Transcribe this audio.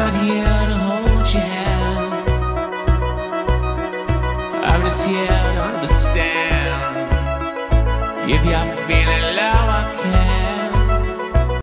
not here to hold your hand. I'm just here to understand if you're feeling